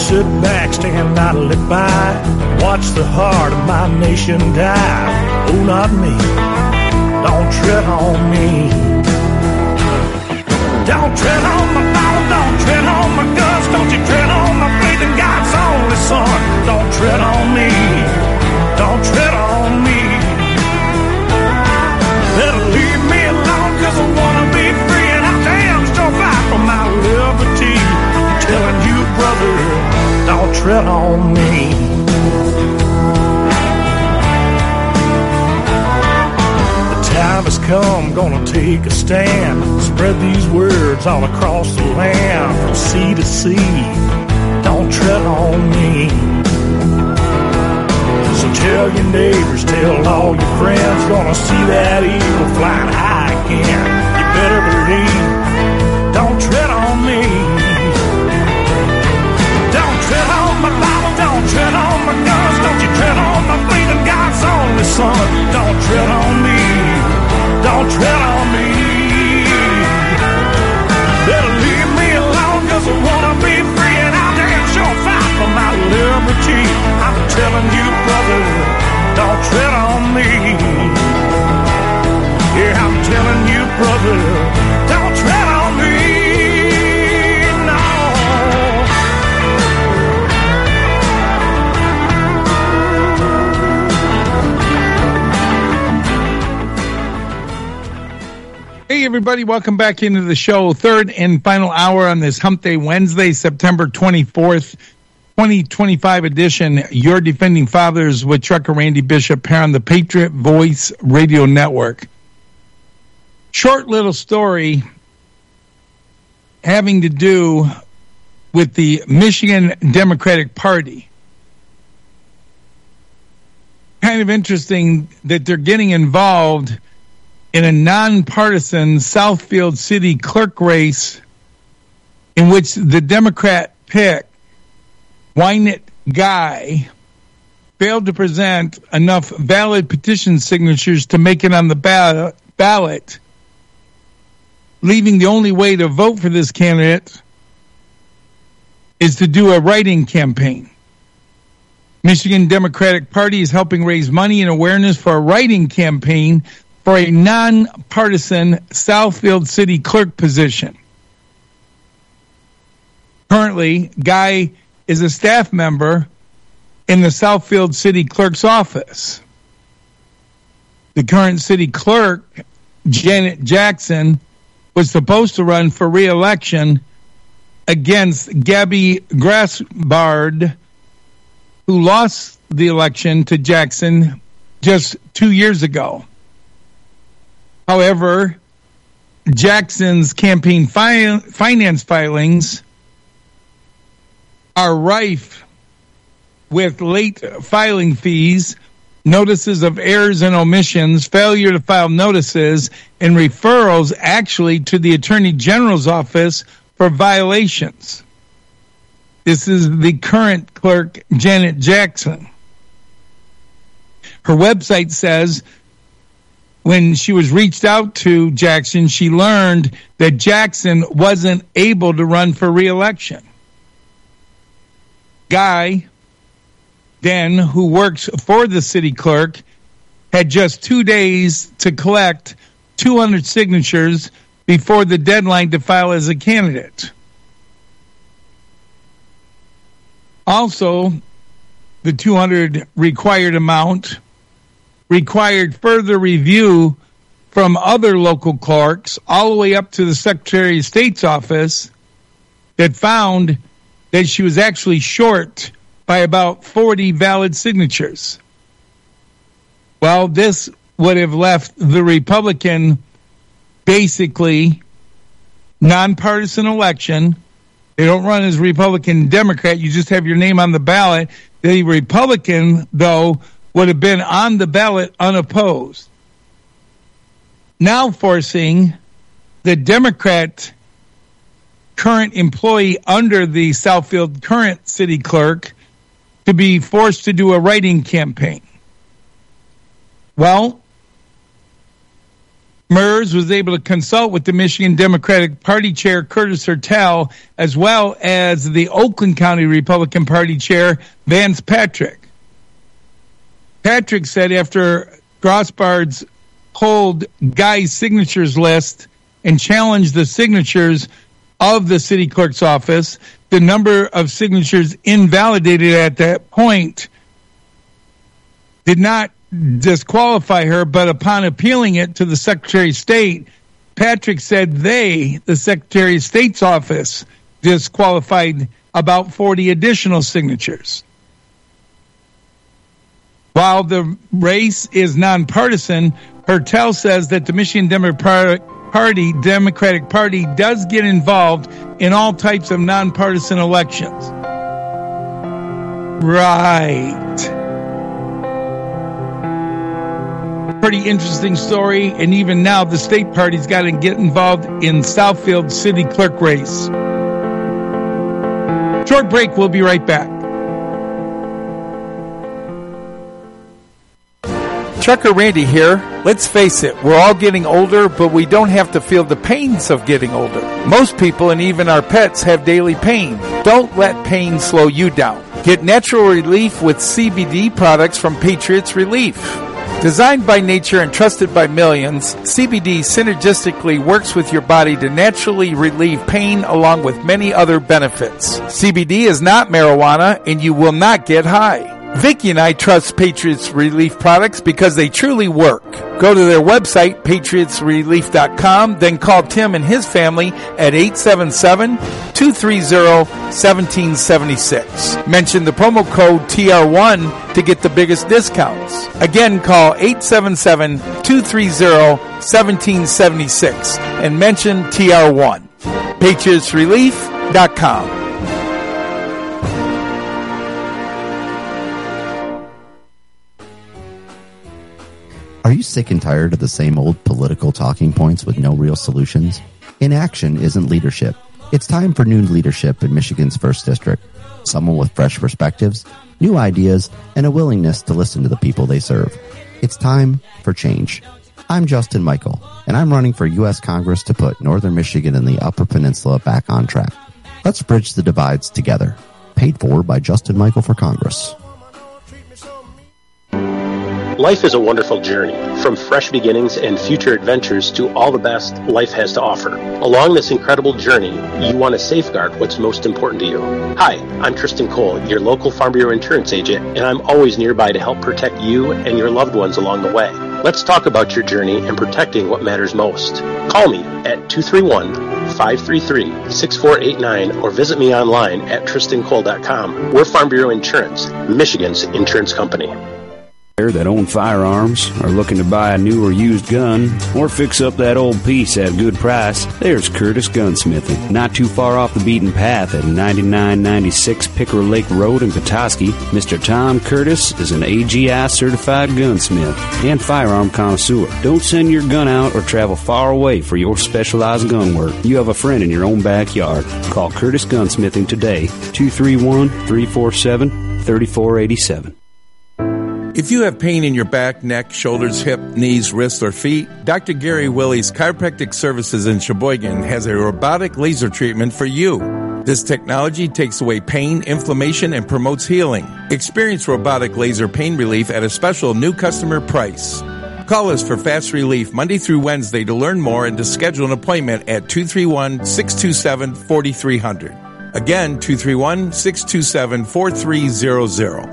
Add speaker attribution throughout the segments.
Speaker 1: sit back, stand idly by, watch the heart of my nation die. Oh, not me. Don't tread on me. Don't tread on my Bible, don't tread on my guts, don't you tread on my faith in God's only Son. Don't tread on me. Don't tread on me. Better leave me alone, 'cause I wanna be free, and I damn sure fight for my liberty. I'm telling you, brother, don't tread on me. The time has come, gonna take a stand, spread these words all across the land, from sea to sea. Don't tread on me. So tell your neighbors, tell all your friends, gonna see that eagle flying high again. You better believe, don't tread on me. Don't tread on my Bible, don't tread on my guns, don't you tread on my faith in God's only Son. Don't tread on me, don't tread on me. Better leave me alone, 'cause I wanna be free, and I'll damn sure fight for my liberty. I'm telling you, brother, don't tread on me. Yeah, I'm telling you, brother, don't tread on me. No.
Speaker 2: Hey, everybody, welcome back into the show. Third and final hour on this Hump Day Wednesday, September 24th. 2025 edition, Your Defending Fathers with Trucker Randy Bishop here on the Patriot Voice Radio Network. Short little story having to do with the Michigan Democratic Party. Kind of interesting that they're getting involved in a nonpartisan Southfield City clerk race in which the Democrat pick, Wynette Guy, failed to present enough valid petition signatures to make it on the ballot, leaving the only way to vote for this candidate is to do a write-in campaign. Michigan Democratic Party is helping raise money and awareness for a write-in campaign for a nonpartisan Southfield City clerk position. Currently, Guy is a staff member in the Southfield City Clerk's office. The current city clerk, Janet Jackson, was supposed to run for re-election against Gabby Grassbard, who lost the election to Jackson just 2 years ago. However, Jackson's campaign finance filings are rife with late filing fees, notices of errors and omissions, failure to file notices, and referrals actually to the Attorney General's office for violations. This is the current clerk, Janet Jackson. Her website says when she was reached out to Jackson, she learned that Jackson wasn't able to run for re-election. Guy, then, who works for the city clerk, had just 2 days to collect 200 signatures before the deadline to file as a candidate. Also, the 200 required amount required further review from other local clerks all the way up to the Secretary of State's office that found that she was actually short by about 40 valid signatures. Well, this would have left the Republican basically nonpartisan election. They don't run as Republican Democrat. You just have your name on the ballot. The Republican, though, would have been on the ballot unopposed. Now forcing the Democrat current employee under the Southfield current city clerk to be forced to do a write-in campaign. Well, MERS was able to consult with the Michigan Democratic Party Chair, Curtis Hertel, as well as the Oakland County Republican Party Chair, Vance Patrick. Patrick said after Grossbard's pulled Guy's signatures list and challenged the signatures of the city clerk's office, the number of signatures invalidated at that point did not disqualify her, but upon appealing it to the Secretary of State, Patrick said the Secretary of State's office, disqualified about 40 additional signatures. While the race is nonpartisan, Hertel says that the Michigan Democratic Party does get involved in all types of nonpartisan elections. Right. Pretty interesting story, and even now the state party's got to get involved in Southfield city clerk race. Short break, we'll be right back.
Speaker 3: Trucker Randy here. Let's face it, we're all getting older, but we don't have to feel the pains of getting older. Most people and even our pets have daily pain. Don't let pain slow you down. Get natural relief with CBD products from Patriots Relief. Designed by nature and trusted by millions, CBD synergistically works with your body to naturally relieve pain along with many other benefits. CBD is not marijuana and you will not get high. Vicki and I trust Patriots Relief products because they truly work. Go to their website, patriotsrelief.com, then call Tim and his family at 877-230-1776. Mention the promo code TR1 to get the biggest discounts. Again, call 877-230-1776 and mention TR1. patriotsrelief.com.
Speaker 4: Are you sick and tired of the same old political talking points with no real solutions? Inaction isn't leadership. It's time for new leadership in Michigan's 1st District. Someone with fresh perspectives, new ideas, and a willingness to listen to the people they serve. It's time for change. I'm Justin Michael, and I'm running for U.S. Congress to put Northern Michigan and the Upper Peninsula back on track. Let's bridge the divides together. Paid for by Justin Michael for Congress.
Speaker 5: Life is a wonderful journey, from fresh beginnings and future adventures to all the best life has to offer. Along this incredible journey, you want to safeguard what's most important to you. Hi, I'm Tristan Cole, your local Farm Bureau insurance agent, and I'm always nearby to help protect you and your loved ones along the way. Let's talk about your journey and protecting what matters most. Call me at 231-533-6489 or visit me online at tristancole.com. We're Farm Bureau Insurance, Michigan's insurance company.
Speaker 6: That own firearms, are looking to buy a new or used gun, or fix up that old piece at a good price, there's Curtis Gunsmithing. Not too far off the beaten path at 9996 Picker Lake Road in Petoskey, Mr. Tom Curtis is an AGI certified gunsmith and firearm connoisseur. Don't send your gun out or travel far away for your specialized gun work. You have a friend in your own backyard. Call Curtis Gunsmithing today, 231-347-3487.
Speaker 3: If you have pain in your back, neck, shoulders, hip, knees, wrists, or feet, Dr. Gary Willie's Chiropractic Services in Sheboygan has a robotic laser treatment for you. This technology takes away pain, inflammation, and promotes healing. Experience robotic laser pain relief at a special new customer price. Call us for fast relief Monday through Wednesday to learn more and to schedule an appointment at 231-627-4300. Again, 231-627-4300.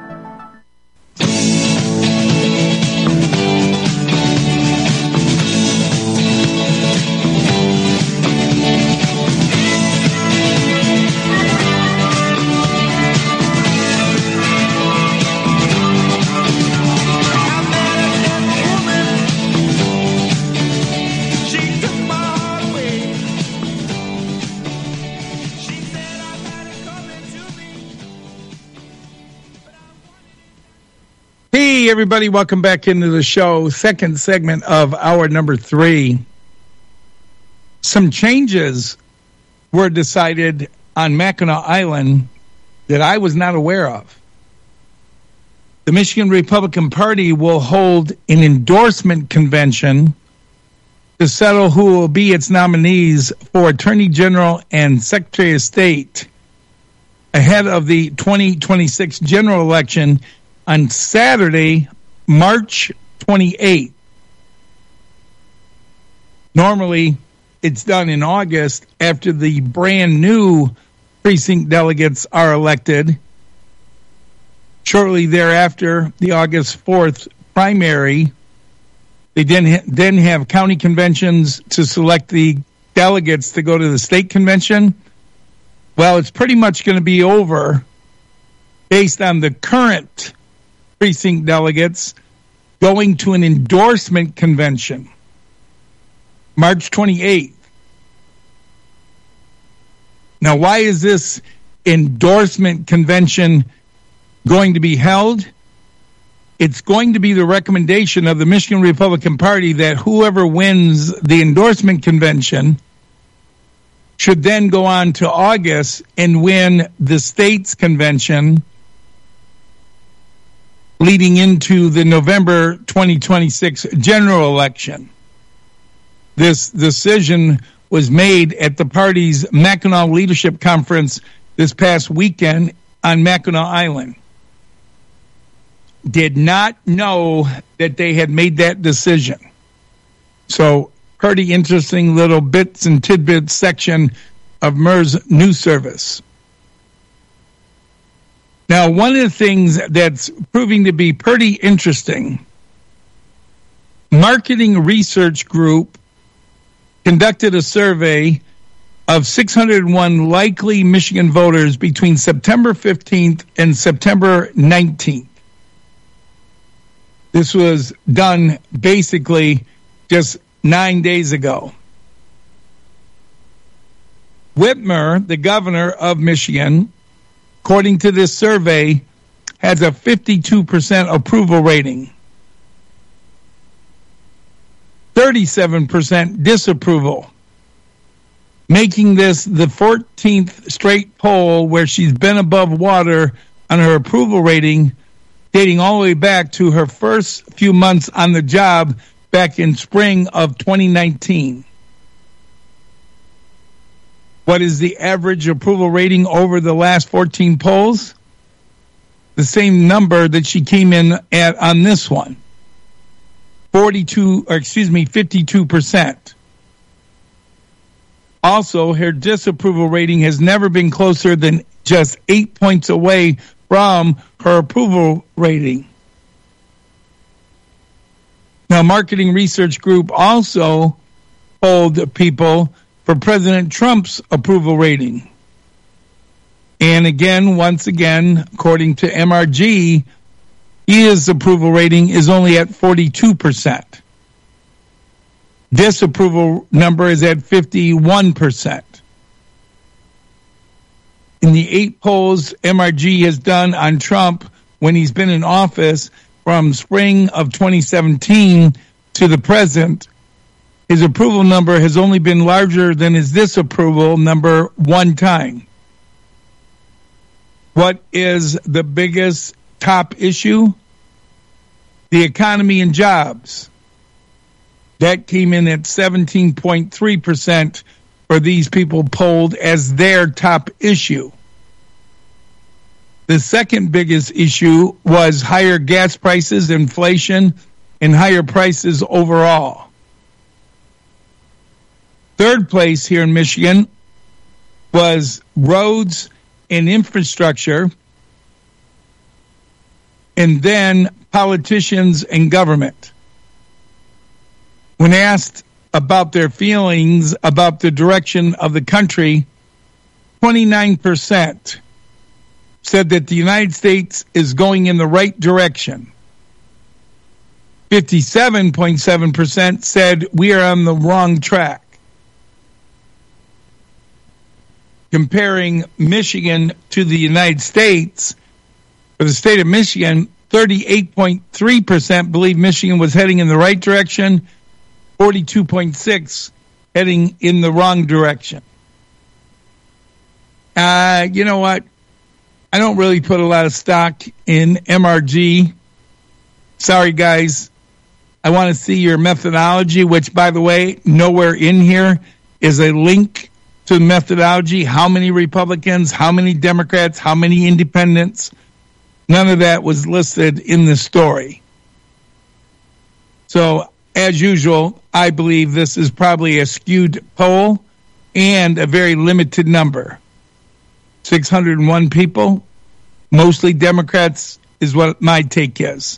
Speaker 2: Hey, everybody, welcome back into the show. Second segment of hour number 3. Some changes were decided on Mackinac Island that I was not aware of. The Michigan Republican Party will hold an endorsement convention to settle who will be its nominees for Attorney General and Secretary of State ahead of the 2026 general election on Saturday, March 28th. Normally, it's done in August after the brand new precinct delegates are elected. Shortly thereafter, the August 4th primary, they then have county conventions to select the delegates to go to the state convention. Well, it's pretty much going to be over based on the current precinct delegates going to an endorsement convention, March 28th. Now, why is this endorsement convention going to be held? It's going to be the recommendation of the Michigan Republican Party that whoever wins the endorsement convention should then go on to August and win the state's convention leading into the November 2026 general election. This decision was made at the party's Mackinac Leadership Conference this past weekend on Mackinac Island. Did not know that they had made that decision. So, pretty interesting little bits and tidbits section of MERS News Service. Now, one of the things that's proving to be pretty interesting, Marketing Research Group conducted a survey of 601 likely Michigan voters between September 15th and September 19th. This was done basically just 9 days ago. Whitmer, the governor of Michigan, according to this survey, has a 52% approval rating, 37% disapproval, making this the 14th straight poll where she's been above water on her approval rating, dating all the way back to her first few months on the job back in spring of 2019. What is the average approval rating over the last 14 polls? The same number that she came in at on this one. 52%. Also, her disapproval rating has never been closer than just 8 points away from her approval rating. Now, Marketing Research Group also polled people for President Trump's approval rating. And again, once again, according to MRG, his approval rating is only at 42%. Disapproval number is at 51%. In the 8 polls MRG has done on Trump when he's been in office from spring of 2017 to the present, his approval number has only been larger than his disapproval number one time. What is the biggest top issue? The economy and jobs. That came in at 17.3% for these people polled as their top issue. The second biggest issue was higher gas prices, inflation, and higher prices overall. Third place here in Michigan was roads and infrastructure, and then politicians and government. When asked about their feelings about the direction of the country, 29% said that the United States is going in the right direction. 57.7% said we are on the wrong track. Comparing Michigan to the United States, for the state of Michigan, 38.3% believe Michigan was heading in the right direction, 42.6% heading in the wrong direction. You know what? I don't really put a lot of stock in MRG. Sorry, guys. I want to see your methodology, which, by the way, nowhere in here is a link to methodology. How many Republicans, how many Democrats, how many independents? None of that was listed in the story. So, as usual, I believe this is probably a skewed poll and a very limited number. 601 people, mostly Democrats, is what my take is.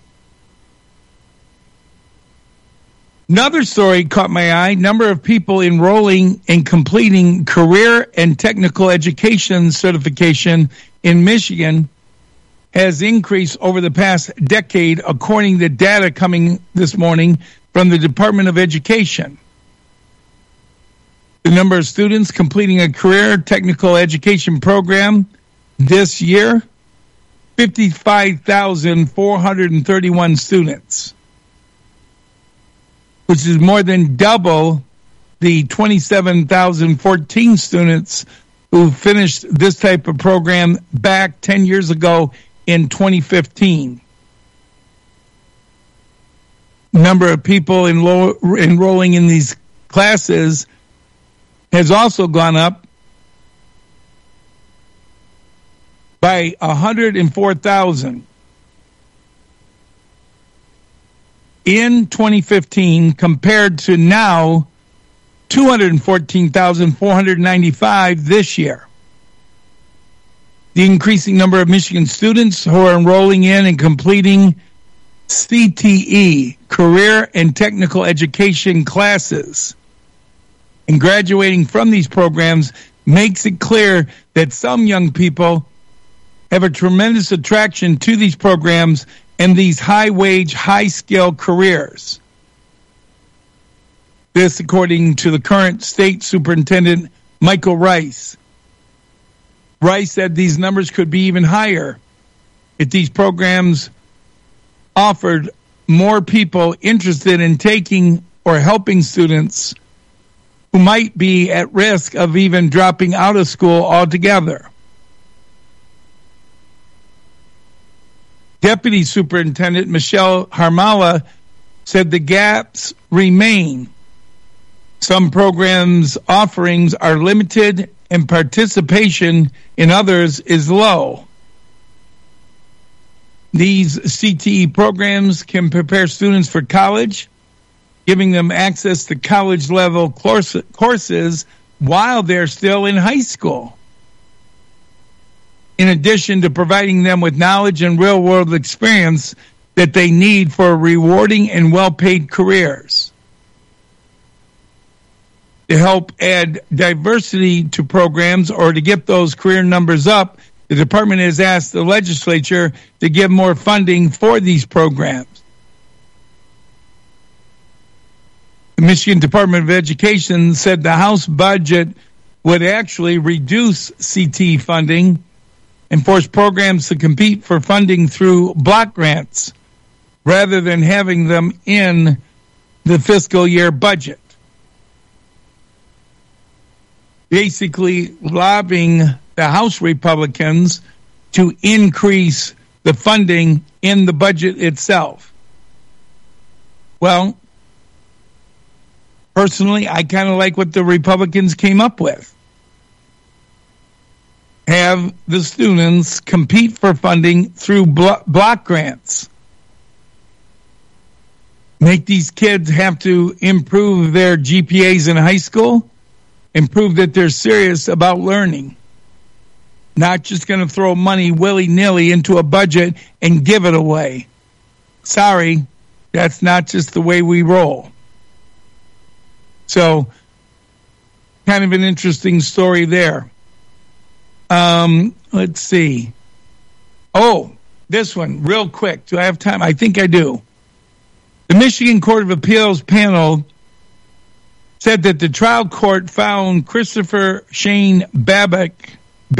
Speaker 2: Another story caught my eye. Number of people enrolling and completing career and technical education certification in Michigan has increased over the past decade, according to data coming this morning from the Department of Education. The number of students completing a career technical education program this year, 55,431 students, which is more than double the 27,014 students who finished this type of program back 10 years ago in 2015. Number of people enrolling in these classes has also gone up by 104,000. In 2015, compared to now, 214,495 this year. The increasing number of Michigan students who are enrolling in and completing CTE, career and technical education classes, and graduating from these programs makes it clear that some young people have a tremendous attraction to these programs and these high-wage, high-skill careers. This, according to the current state superintendent, Michael Rice. Rice said these numbers could be even higher if these programs offered more people interested in taking or helping students who might be at risk of even dropping out of school altogether. Deputy Superintendent Michelle Harmala said the gaps remain. Some programs' offerings are limited and participation in others is low. These CTE programs can prepare students for college, giving them access to college-level courses while they're still in high school, in addition to providing them with knowledge and real-world experience that they need for rewarding and well-paid careers. To help add diversity to programs or to get those career numbers up, the department has asked the legislature to give more funding for these programs. The Michigan Department of Education said the House budget would actually reduce CTE funding and force programs to compete for funding through block grants rather than having them in the fiscal year budget. Basically lobbying the House Republicans to increase the funding in the budget itself. Well, personally, I kind of like what the Republicans came up with. Have the students compete for funding through block grants. Make these kids have to improve their GPAs in high school and prove that they're serious about learning. Not just going to throw money willy-nilly into a budget and give it away. Sorry, that's not just the way we roll. So, kind of an interesting story there. Let's see. Oh, this one, real quick. Do I have time? I think I do. The Michigan Court of Appeals panel said that the trial court found Christopher Shane Babcock,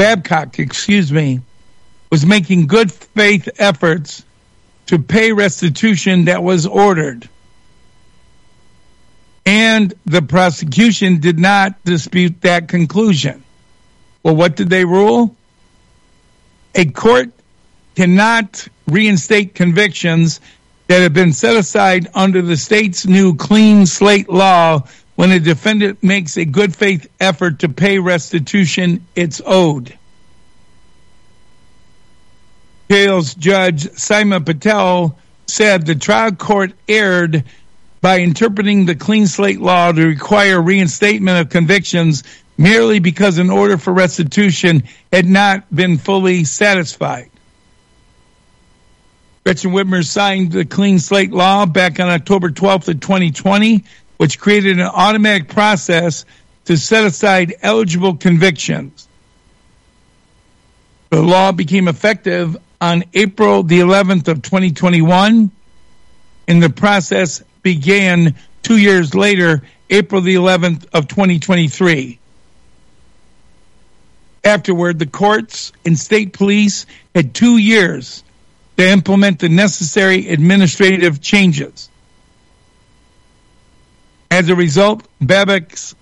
Speaker 2: was making good faith efforts to pay restitution that was ordered. And the prosecution did not dispute that conclusion. Well, what did they rule? A court cannot reinstate convictions that have been set aside under the state's new clean slate law when a defendant makes a good faith effort to pay restitution it's owed. Appeals Judge Simon Patel said the trial court erred by interpreting the clean slate law to require reinstatement of convictions merely because an order for restitution had not been fully satisfied. Gretchen Whitmer signed the clean slate law back on October 12th of 2020, which created an automatic process to set aside eligible convictions. The law became effective on April the 11th of 2021, and the process began 2 years later, April the 11th of 2023. Afterward, the courts and state police had 2 years to implement the necessary administrative changes. As a result, Babcock's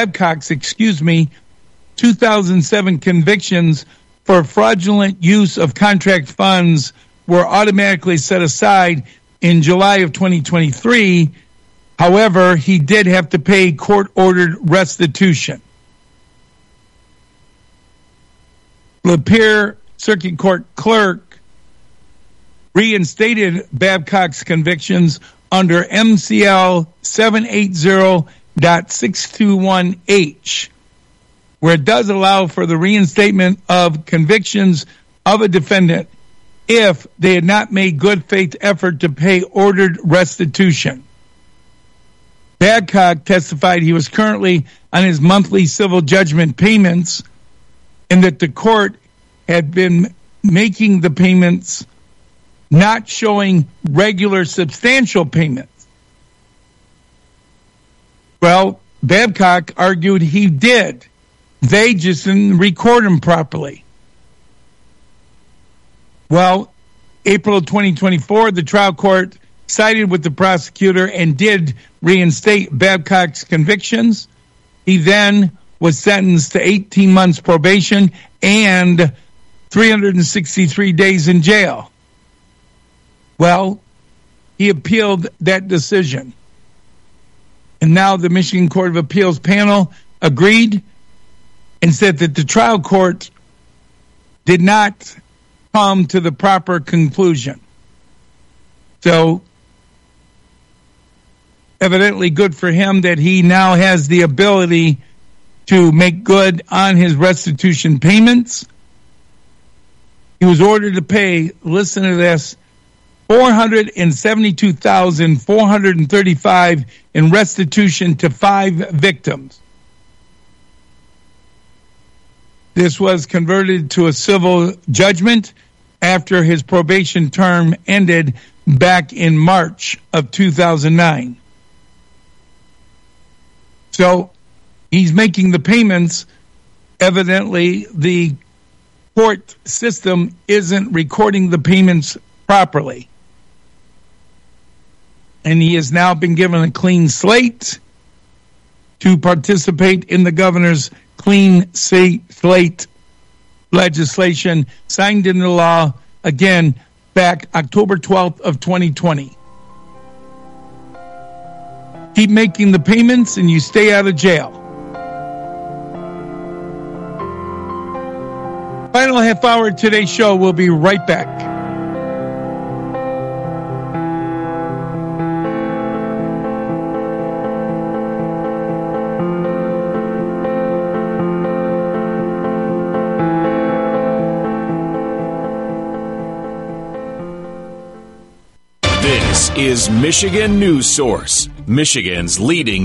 Speaker 2: 2007 convictions for fraudulent use of contract funds were automatically set aside in July of 2023. However, he did have to pay court-ordered restitution. Lapeer Circuit Court clerk reinstated Babcock's convictions under MCL 780.621H, where it does allow for the reinstatement of convictions of a defendant if they had not made good faith effort to pay ordered restitution. Babcock testified he was currently on his monthly civil judgment payments and that the court had been making the payments, not showing regular substantial payments. Well, Babcock argued he did. They just didn't record him properly. Well, April 2024, the trial court sided with the prosecutor and did reinstate Babcock's convictions. He then was sentenced to 18 months probation and 363 days in jail. Well, he appealed that decision. And now the Michigan Court of Appeals panel agreed and said that the trial court did not come to the proper conclusion. So, evidently good for him that he now has the ability to make good on his restitution payments. He was ordered to pay, listen to this, $472,435 in restitution to 5 victims. This was converted to a civil judgment after his probation term ended back in March of 2009. So he's making the payments. Evidently, the court system isn't recording the payments properly. And he has now been given a clean slate to participate in the governor's clean slate legislation signed into law, again, back October 12th of 2020. Keep making the payments and you stay out of jail. Final half hour of today's show. We'll be right back.
Speaker 7: This is Michigan News Source, Michigan's leading